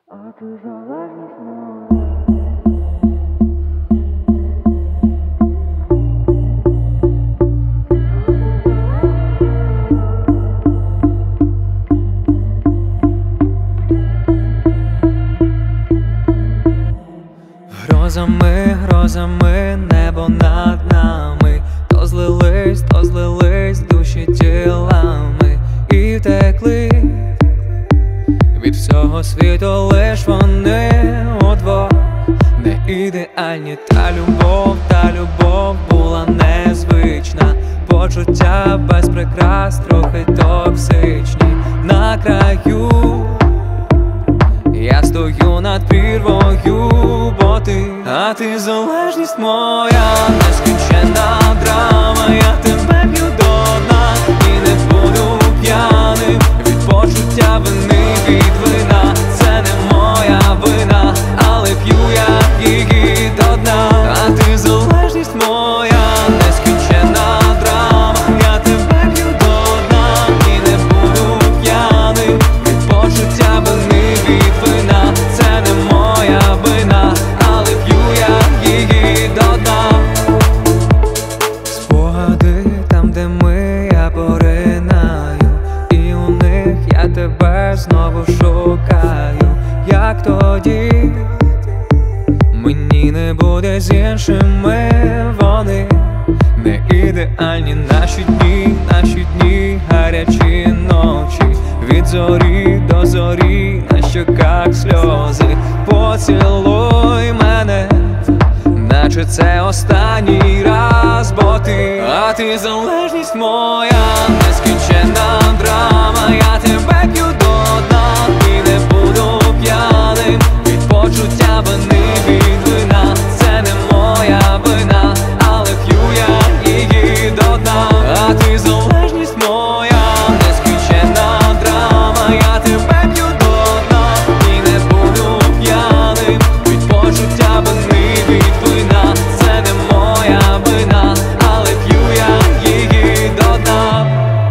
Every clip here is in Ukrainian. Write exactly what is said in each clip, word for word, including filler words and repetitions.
А ти залежність моя. Грозами, грозами, небо над нами, то злились, то злились душі тілами і втекли від всього світу, лиш вони удвох не ідеальні. Та любов, та любов була незвична, почуття без прикрас, трохи токсичні. На краю я стою над прірвою, бо ти, а ти залежність моя, нескінченна драма. Я тебе б'ю до дна і не буду п'яним від почуття вини, від вина. Це не моя вина, але п'ю я її до дна. А ти залежність моя, нескінченна драма. Я тебе б'ю до дна і не буду п'яним від почуття вини, від вина. Це не моя вина, але п'ю я її до дна. Спогади там, де ми, я поринаю, і у них я тебе знову шукаю. Як тоді мені не буде з іншими, вони не ідеальні. Наші дні, наші дні, гарячі ночі, від зорі до зорі, на щоках сльози. Поцілуй мене, наче це останній раз, бо ти, а ти залежність моя, нескінченна драма. Я тебе п'ю до дна і не буду п'яним від почуття вини, від вина. Це не моя вина, але п'ю я її до дна. А ти залежність моя, нескінченна драма. Я тебе п'ю до дна і не буду п'яним від почуття вини, від вина. Це не моя вина, але п'ю я її до дна.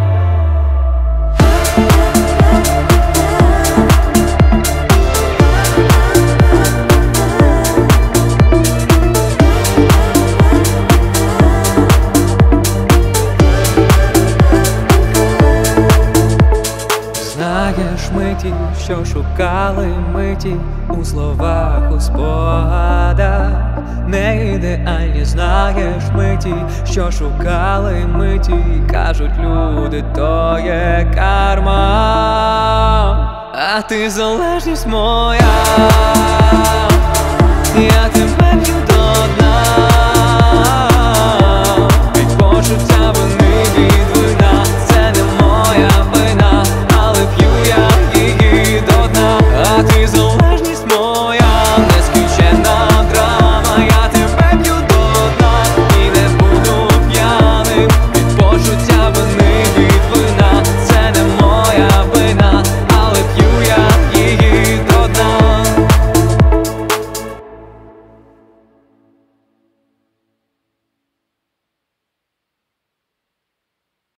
Знаєш миті, що шукали миті у словах, у спогадах, не ідеальні. Знаєш миті, що шукали миті, кажуть люди, то є карма. А ти залежність моя, я тебе б'ю до дна